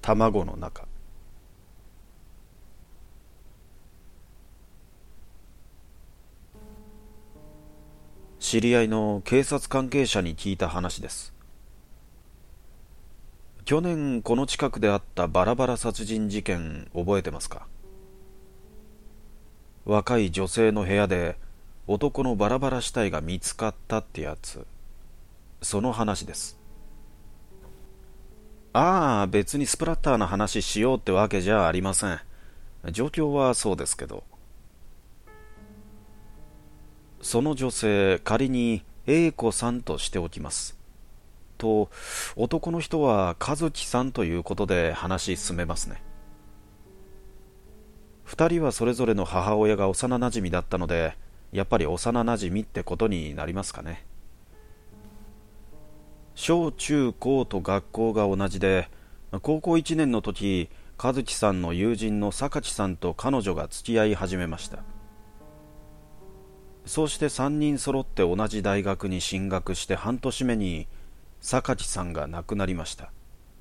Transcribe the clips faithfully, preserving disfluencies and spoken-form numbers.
卵の中。知り合いの警察関係者に聞いた話です。去年この近くであったバラバラ殺人事件覚えてますか？若い女性の部屋で男のバラバラ死体が見つかったってやつ。その話です。ああ、別にスプラッターの話しようってわけじゃありません。状況はそうですけど。その女性、仮に A 子さんとしておきます。と、男の人は和樹さんということで話進めますね。二人はそれぞれの母親が幼なじみだったので、やっぱり幼なじみってことになりますかね。小中高と学校が同じで、高校いちねんの時、和樹さんの友人の坂地さんと彼女が付き合い始めました。そうしてさんにん揃って同じ大学に進学して半年目に坂地さんが亡くなりました。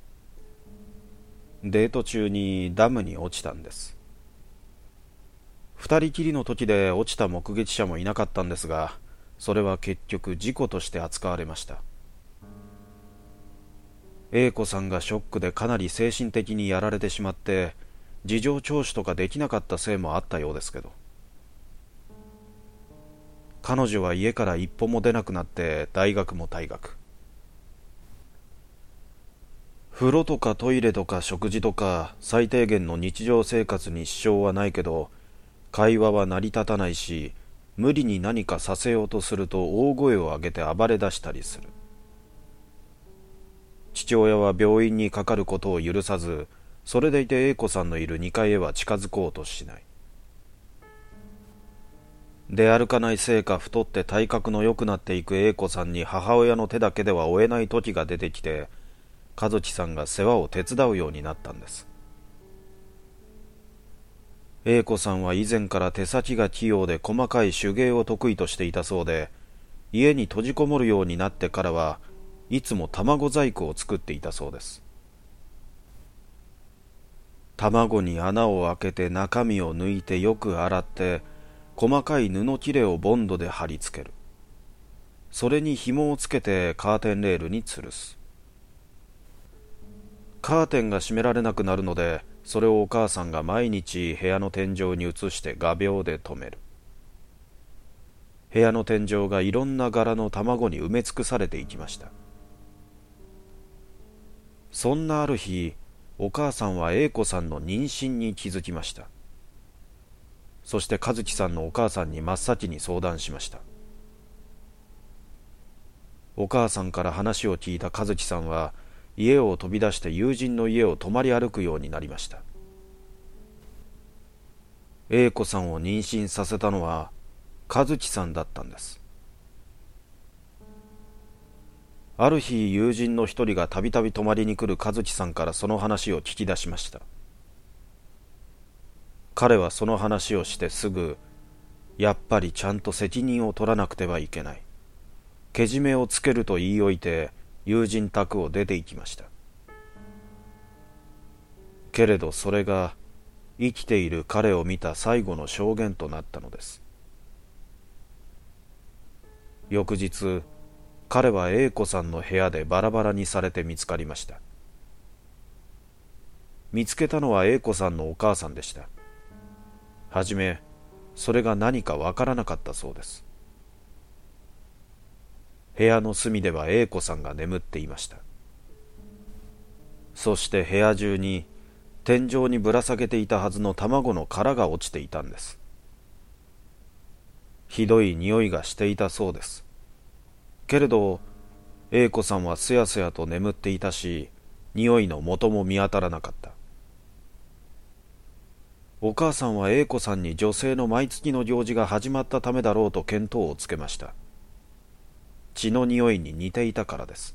デート中にダムに落ちたんです。二人きりの時で落ちた目撃者もいなかったんですが、それは結局事故として扱われました。A子さんがショックでかなり精神的にやられてしまって、事情聴取とかできなかったせいもあったようですけど、彼女は家から一歩も出なくなって大学も退学。風呂とかトイレとか食事とか最低限の日常生活に支障はないけど、会話は成り立たないし、無理に何かさせようとすると大声を上げて暴れ出したりする。父親は病院にかかることを許さず、それでいて A 子さんのいるにかいへは近づこうとしない。出歩かないせいか太って体格の良くなっていく A 子さんに母親の手だけでは追えない時が出てきて、和樹さんが世話を手伝うようになったんです。A 子さんは以前から手先が器用で細かい手芸を得意としていたそうで、家に閉じこもるようになってからはいつも卵細工を作っていたそうです。卵に穴を開けて中身を抜いてよく洗って、細かい布切れをボンドで貼り付ける。それに紐をつけてカーテンレールに吊るす。カーテンが閉められなくなるので、それをお母さんが毎日部屋の天井に移して画鋲で留める。部屋の天井がいろんな柄の卵に埋め尽くされていきました。そんなある日、お母さんは A 子さんの妊娠に気づきました。そして和樹さんのお母さんに真っ先に相談しました。お母さんから話を聞いた和樹さんは、家を飛び出して友人の家を泊まり歩くようになりました。A 子さんを妊娠させたのは和樹さんだったんです。ある日、友人の一人がたびたび泊まりに来る和樹さんからその話を聞き出しました。彼はその話をしてすぐ、やっぱりちゃんと責任を取らなくてはいけない。けじめをつけると言い置いて、友人宅を出て行きました。けれどそれが、生きている彼を見た最後の証言となったのです。翌日、彼は A 子さんの部屋でバラバラにされて見つかりました。見つけたのは A 子さんのお母さんでした。はじめ、それが何かわからなかったそうです。部屋の隅では A 子さんが眠っていました。そして部屋中に天井にぶら下げていたはずの卵の殻が落ちていたんです。ひどい匂いがしていたそうです。けれど A 子さんはすやすやと眠っていたし、匂いの元も見当たらなかった。お母さんは A 子さんに女性の毎月の行事が始まったためだろうと見当をつけました。血の匂いに似ていたからです。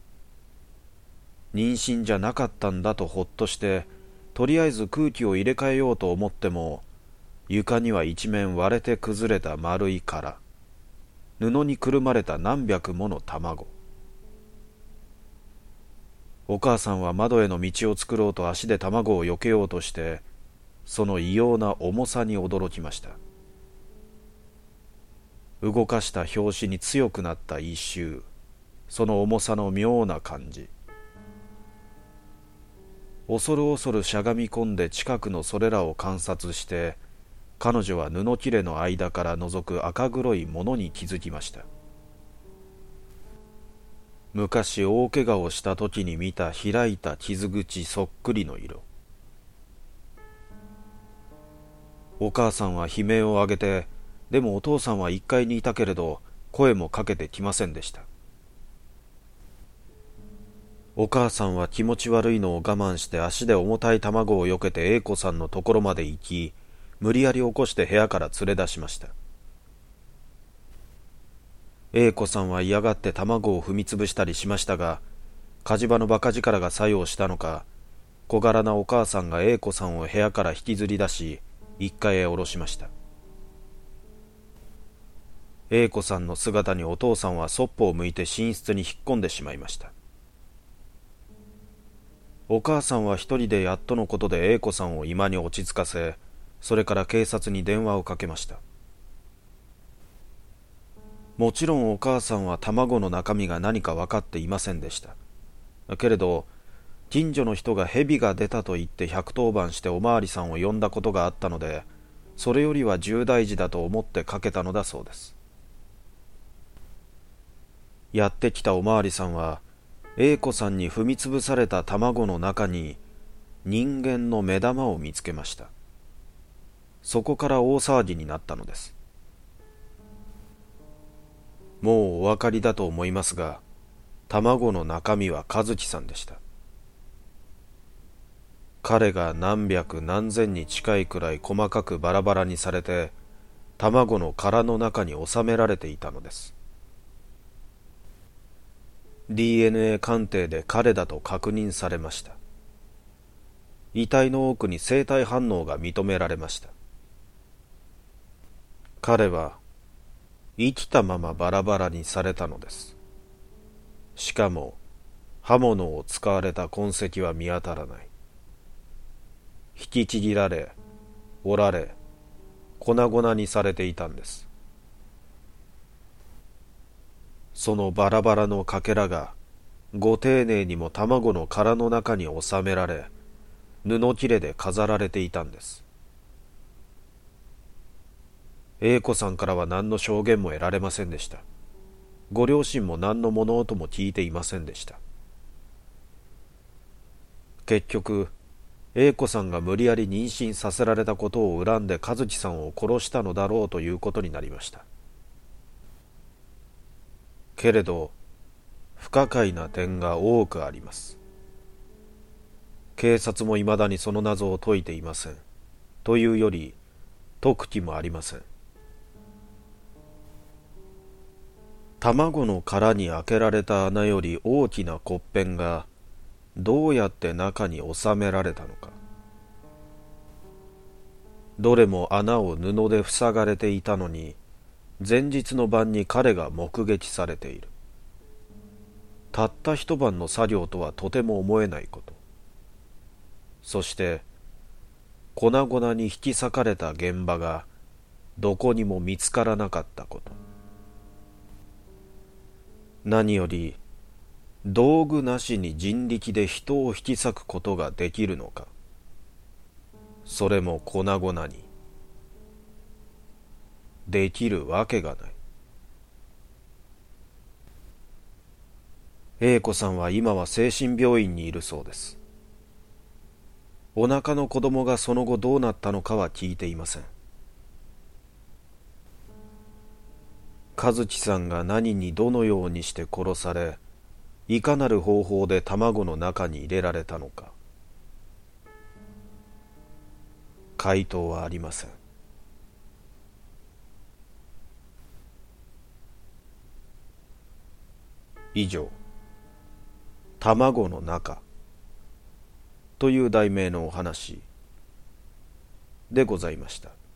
妊娠じゃなかったんだとほっとして、とりあえず空気を入れ替えようと思っても、床には一面割れて崩れた丸い殻、布にくるまれた何百もの卵。 お母さんは窓への道を作ろうと足で卵を避けようとして、その異様な重さに驚きました。動かした拍子に強くなった一周、その重さの妙な感じ。恐る恐るしゃがみ込んで近くのそれらを観察して、彼女は布切れの間から覗く赤黒いものに気づきました。昔大怪我をした時に見た開いた傷口そっくりの色。お母さんは悲鳴を上げて、でもお父さんはいっかいにいたけれど声もかけてきませんでした。お母さんは気持ち悪いのを我慢して足で重たい卵を避けて英子さんのところまで行き、無理やり起こして部屋から連れ出しました。英子さんは嫌がって卵を踏みつぶしたりしましたが、火事場のバカ力が作用したのか、小柄なお母さんが英子さんを部屋から引きずり出し、一階へ下ろしました。英子さんの姿にお父さんはそっぽを向いて寝室に引っ込んでしまいました。お母さんは一人でやっとのことで英子さんを居間に落ち着かせ、それから警察に電話をかけました。もちろんお母さんは卵の中身が何か分かっていませんでした。けれど、近所の人が蛇が出たと言ってひゃくとおばんしておまわりさんを呼んだことがあったので、それよりは重大事だと思ってかけたのだそうです。やってきたおまわりさんは、英子さんに踏みつぶされた卵の中に人間の目玉を見つけました。そこから大騒ぎになったのです。もうお分かりだと思いますが、卵の中身は和樹さんでした。彼が何百何千に近いくらい細かくバラバラにされて、卵の殻の中に収められていたのです。ディーエヌエー 鑑定で彼だと確認されました。遺体の奥に生体反応が認められました。彼は生きたままバラバラにされたのです。しかも刃物を使われた痕跡は見当たらない。引きちぎられ、折られ、粉々にされていたんです。そのバラバラのかけらがご丁寧にも卵の殻の中に収められ、布切れで飾られていたんです。英子さんからは何の証言も得られませんでした。ご両親も何の物音も聞いていませんでした。結局、英子さんが無理やり妊娠させられたことを恨んで和樹さんを殺したのだろうということになりました。けれど、不可解な点が多くあります。警察もいまだにその謎を解いていません。というより、解く気もありません。卵の殻に開けられた穴より大きな骨片がどうやって中に収められたのか。どれも穴を布で塞がれていたのに、前日の晩に彼が目撃されている。たった一晩の作業とはとても思えないこと。そして粉々に引き裂かれた現場がどこにも見つからなかったこと。何より道具なしに人力で人を引き裂くことができるのか。それも粉々に。できるわけがない。英子さんは今は精神病院にいるそうです。お腹の子供がその後どうなったのかは聞いていません。和樹さんが何にどのようにして殺され、いかなる方法で卵の中に入れられたのか、回答はありません。以上、卵の中という題名のお話でございました。